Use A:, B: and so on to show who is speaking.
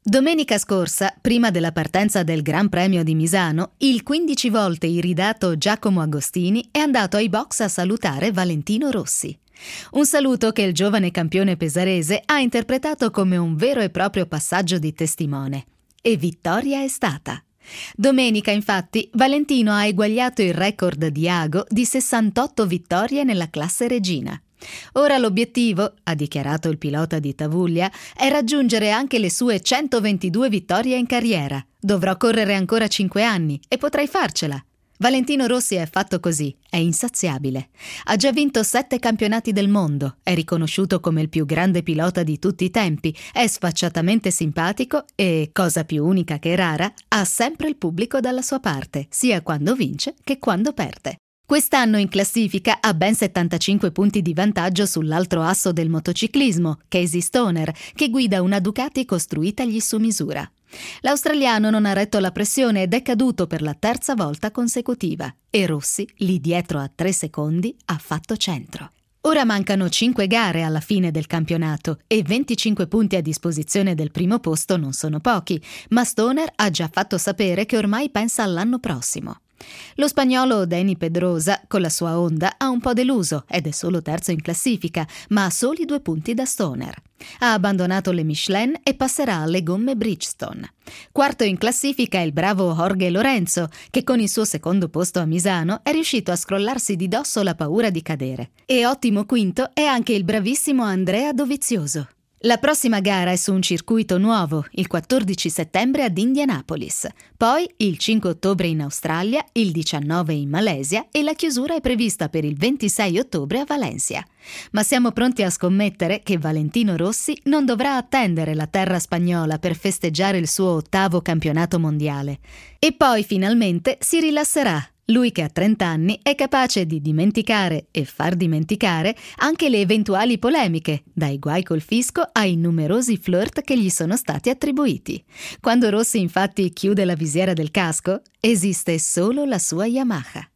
A: Domenica scorsa, prima della partenza del Gran Premio di Misano, il 15 volte iridato Giacomo Agostini è andato ai box a salutare Valentino Rossi. Un saluto che il giovane campione pesarese ha interpretato come un vero e proprio passaggio di testimone. E vittoria è stata. Domenica, infatti, Valentino ha eguagliato il record di Ago di 68 vittorie nella classe regina. Ora l'obiettivo, ha dichiarato il pilota di Tavuglia, è raggiungere anche le sue 122 vittorie in carriera. Dovrò correre ancora 5 anni e potrei farcela. Valentino Rossi è fatto così, è insaziabile. Ha già vinto 7 campionati del mondo, è riconosciuto come il più grande pilota di tutti i tempi, è sfacciatamente simpatico e, cosa più unica che rara, ha sempre il pubblico dalla sua parte, sia quando vince che quando perde. Quest'anno in classifica ha ben 75 punti di vantaggio sull'altro asso del motociclismo, Casey Stoner, che guida una Ducati costruitagli su misura. L'australiano non ha retto la pressione ed è caduto per la 3ª volta consecutiva e Rossi, lì dietro a 3 secondi, ha fatto centro. Ora mancano 5 gare alla fine del campionato e 25 punti a disposizione del primo posto non sono pochi, ma Stoner ha già fatto sapere che ormai pensa all'anno prossimo. Lo spagnolo Dani Pedrosa, con la sua Honda, ha un po' deluso ed è solo terzo in classifica, ma ha soli 2 punti da Stoner. Ha abbandonato le Michelin e passerà alle gomme Bridgestone. Quarto in classifica è il bravo Jorge Lorenzo, che con il suo secondo posto a Misano è riuscito a scrollarsi di dosso la paura di cadere. E ottimo quinto è anche il bravissimo Andrea Dovizioso. La prossima gara è su un circuito nuovo, il 14 settembre ad Indianapolis, poi il 5 ottobre in Australia, il 19 in Malesia e la chiusura è prevista per il 26 ottobre a Valencia. Ma siamo pronti a scommettere che Valentino Rossi non dovrà attendere la terra spagnola per festeggiare il suo 8º campionato mondiale. E poi finalmente si rilasserà. Lui che ha 30 anni è capace di dimenticare e far dimenticare anche le eventuali polemiche, dai guai col fisco ai numerosi flirt che gli sono stati attribuiti. Quando Rossi infatti chiude la visiera del casco, esiste solo la sua Yamaha.